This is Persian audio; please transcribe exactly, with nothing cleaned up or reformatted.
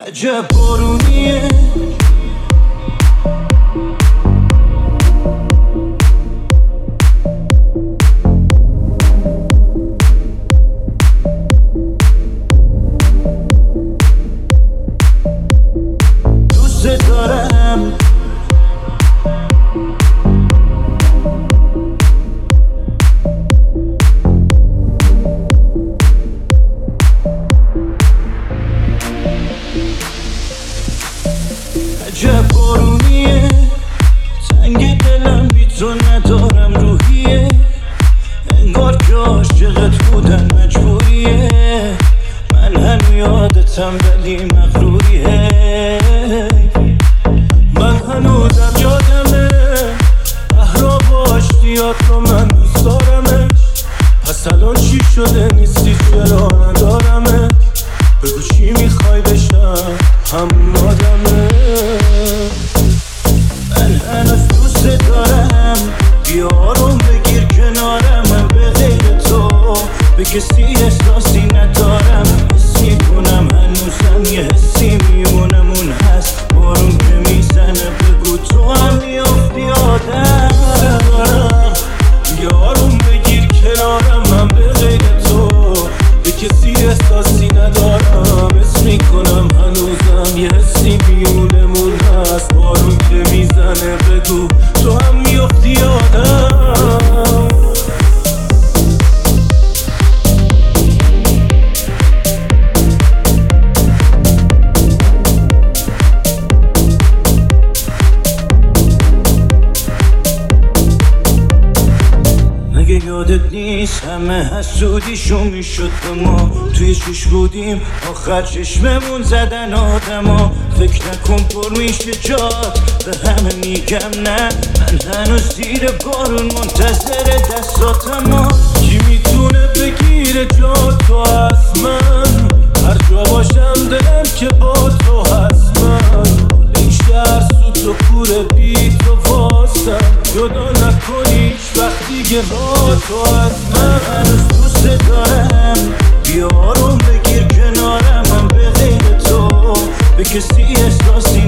عجب بارونیه دوست دارم عجب بارونیه تنگ دلم بی تو ندارم روحیه انگار که عاشقت بودن مجبوریه من هم یادتم ولی مغروریه من هنوزم یادمه احراب و اشتیاق رو من دوست دارمش پس الان چی شده نیستی چرا ندارمه بگو چی میخوای بشم همون آدمه من هنوز دوست دارم بیا آروم بگیر کنارم من به غیر تو به کسی احساسی ندارم حس میکنم هنوزم یه حسی میمونم اون هست بارون که میزنه بگو تو هم میافتی آدم بیا آروم بگیر کنارم من به غیر تو به کسی احساسی ندارم حس میکنم هنوزم یه حسی میونمون هست بارون که میزنه بگو تو هم میافتی آدم مگه یادت نیست همه حسودیشون میشد به ما توی چش بودیم آخر چشممون زدن آدما فکر نکن پر میشه جات به همه میگم نه من هنوز زیر بارون منتظر دستاتم کی میتونه بگیره جا تو از من هر جا باشم دلم که با تو هست من این شهر سوت و کوره بی تو واسم جدا نکنی هیچ وقت دیگه با تو از من هنوز دوست دارم بیا آروم بگیر کنارم من به غیر تو به کسی احساسی